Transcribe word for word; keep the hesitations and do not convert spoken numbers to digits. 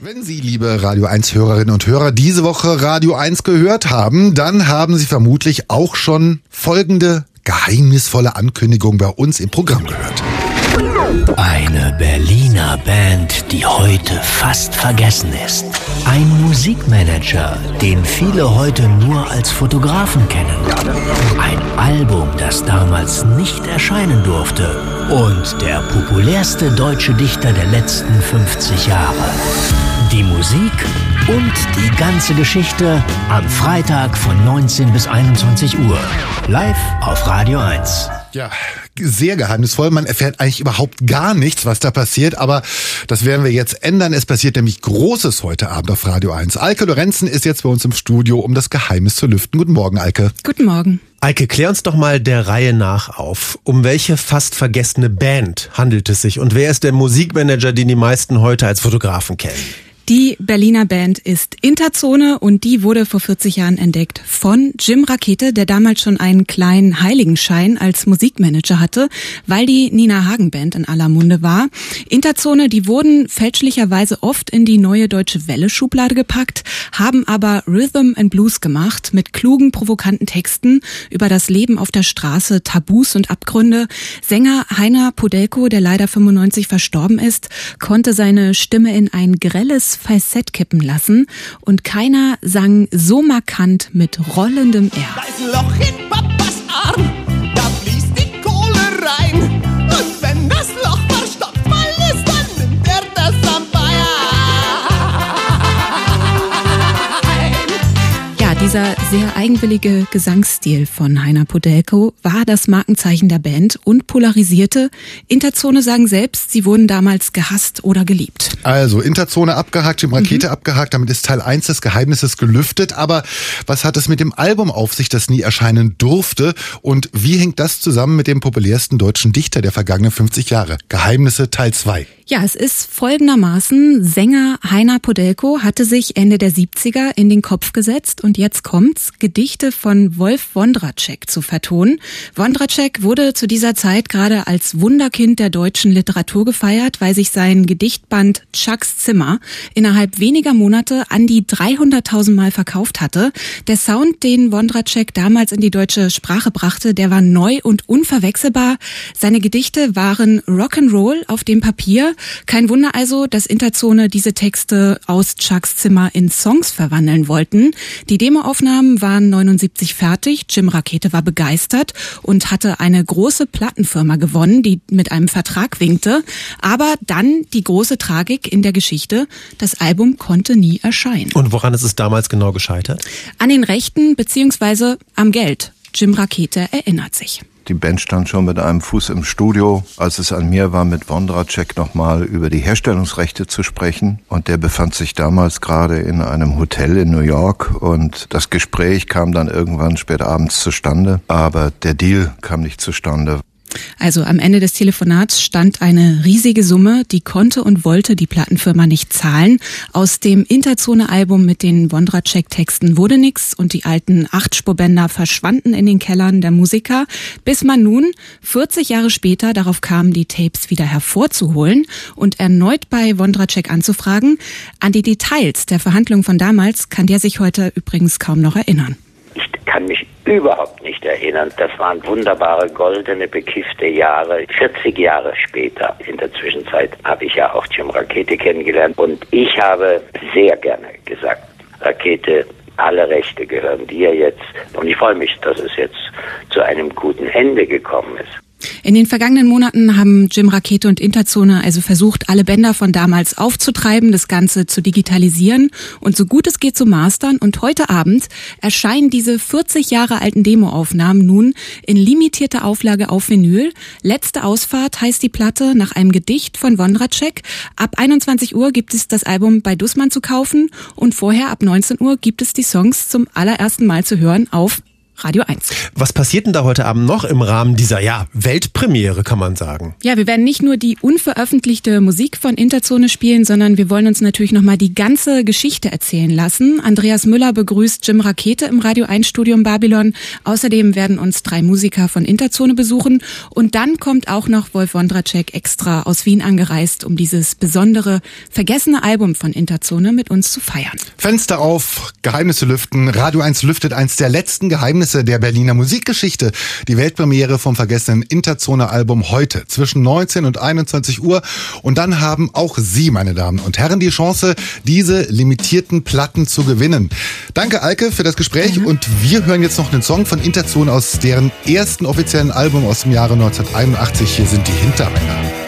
Wenn Sie, liebe Radio eins Hörerinnen und Hörer, diese Woche Radio eins gehört haben, dann haben Sie vermutlich auch schon folgende geheimnisvolle Ankündigung bei uns im Programm gehört. Eine Berliner Band, die heute fast vergessen ist. Ein Musikmanager, den viele heute nur als Fotografen kennen. Ein Album, das damals nicht erscheinen durfte. Und der populärste deutsche Dichter der letzten fünfzig Jahre. Die Musik und die ganze Geschichte am Freitag von neunzehn bis einundzwanzig Uhr. Live auf Radio eins. Ja, sehr geheimnisvoll. Man erfährt eigentlich überhaupt gar nichts, was da passiert. Aber das werden wir jetzt ändern. Es passiert nämlich Großes heute Abend auf Radio eins. Eike Lorenzen ist jetzt bei uns im Studio, um das Geheimnis zu lüften. Guten Morgen, Eike. Guten Morgen. Eike, klär uns doch mal der Reihe nach auf. Um welche fast vergessene Band handelt es sich? Und wer ist der Musikmanager, den die meisten heute als Fotografen kennen? Die Berliner Band ist Interzone und die wurde vor vierzig Jahren entdeckt von Jim Rakete, der damals schon einen kleinen Heiligenschein als Musikmanager hatte, weil die Nina Hagen Band in aller Munde war. Interzone, die wurden fälschlicherweise oft in die Neue Deutsche Welle Schublade gepackt, haben aber Rhythm and Blues gemacht mit klugen, provokanten Texten über das Leben auf der Straße, Tabus und Abgründe. Sänger Heiner Podelko, der leider fünfundneunzig verstorben ist, konnte seine Stimme in ein grelles Falsett kippen lassen und keiner sang so markant mit rollendem R. Da ist ein Loch in Papas Arm, da fließt die Kohle rein. Und wenn das Loch verstopft mal ist, dann nimmt er das am Bein. Ja, dieser sehr eigenwillige Gesangsstil von Heiner Podelko war das Markenzeichen der Band und polarisierte. Interzone sagen selbst, sie wurden damals gehasst oder geliebt. Also Interzone abgehakt, Jim Rakete mhm. abgehakt, damit ist Teil eins des Geheimnisses gelüftet. Aber was hat es mit dem Album auf sich, das nie erscheinen durfte? Und wie hängt das zusammen mit dem populärsten deutschen Dichter der vergangenen fünfzig Jahre? Geheimnisse Teil zwei. Ja, es ist folgendermaßen: Sänger Heiner Podelko hatte sich Ende der siebziger in den Kopf gesetzt und jetzt kommt's, Gedichte von Wolf Wondratschek zu vertonen. Wondratschek wurde zu dieser Zeit gerade als Wunderkind der deutschen Literatur gefeiert, weil sich sein Gedichtband Chucks Zimmer innerhalb weniger Monate an die dreihunderttausend Mal verkauft hatte. Der Sound, den Wondratschek damals in die deutsche Sprache brachte, der war neu und unverwechselbar. Seine Gedichte waren Rock'n'Roll auf dem Papier. Kein Wunder also, dass Interzone diese Texte aus Chucks Zimmer in Songs verwandeln wollten. Die Demoaufnahmen waren neunundsiebzig fertig. Jim Rakete war begeistert und hatte eine große Plattenfirma gewonnen, die mit einem Vertrag winkte. Aber dann die große Tragik in der Geschichte: Das Album konnte nie erscheinen. Und woran ist es damals genau gescheitert? An den Rechten beziehungsweise am Geld. Jim Rakete erinnert sich. Die Band stand schon mit einem Fuß im Studio, als es an mir war, mit Wondratschek nochmal über die Herstellungsrechte zu sprechen. Und der befand sich damals gerade in einem Hotel in New York. Und das Gespräch kam dann irgendwann spät abends zustande. Aber der Deal kam nicht zustande. Also am Ende des Telefonats stand eine riesige Summe, die konnte und wollte die Plattenfirma nicht zahlen. Aus dem Interzone-Album mit den Wondratschek-Texten wurde nichts und die alten Achtspurbänder verschwanden in den Kellern der Musiker, bis man nun vierzig Jahre später darauf kam, die Tapes wieder hervorzuholen und erneut bei Wondratschek anzufragen. An die Details der Verhandlungen von damals kann der sich heute übrigens kaum noch erinnern. Ich kann mich überhaupt nicht erinnern. Das waren wunderbare, goldene, bekiffte Jahre. vierzig Jahre später, in der Zwischenzeit, habe ich ja auch Jim Rakete kennengelernt. Und ich habe sehr gerne gesagt, Rakete, alle Rechte gehören dir jetzt. Und ich freue mich, dass es jetzt zu einem guten Ende gekommen ist. In den vergangenen Monaten haben Jim Rakete und Interzone also versucht, alle Bänder von damals aufzutreiben, das Ganze zu digitalisieren und so gut es geht zu mastern. Und heute Abend erscheinen diese vierzig Jahre alten Demoaufnahmen nun in limitierter Auflage auf Vinyl. Letzte Ausfahrt heißt die Platte nach einem Gedicht von Wondratschek. Ab einundzwanzig Uhr gibt es das Album bei Dussmann zu kaufen und vorher ab neunzehn Uhr gibt es die Songs zum allerersten Mal zu hören auf Radio eins. Was passiert denn da heute Abend noch im Rahmen dieser, ja, Weltpremiere, kann man sagen? Ja, wir werden nicht nur die unveröffentlichte Musik von Interzone spielen, sondern wir wollen uns natürlich nochmal die ganze Geschichte erzählen lassen. Andreas Müller begrüßt Jim Rakete im Radio eins Studio in Babylon. Außerdem werden uns drei Musiker von Interzone besuchen. Und dann kommt auch noch Wolf Wondratschek extra aus Wien angereist, um dieses besondere, vergessene Album von Interzone mit uns zu feiern. Fenster auf, Geheimnisse lüften. Radio eins lüftet eins der letzten Geheimnisse der Berliner Musikgeschichte. Die Weltpremiere vom vergessenen Interzone-Album heute zwischen neunzehn und einundzwanzig Uhr. Und dann haben auch Sie, meine Damen und Herren, die Chance, diese limitierten Platten zu gewinnen. Danke, Alke, für das Gespräch. Mhm. Und wir hören jetzt noch einen Song von Interzone aus deren ersten offiziellen Album aus dem Jahre neunzehnhunderteinundachtzig. Hier sind die Hintermänner.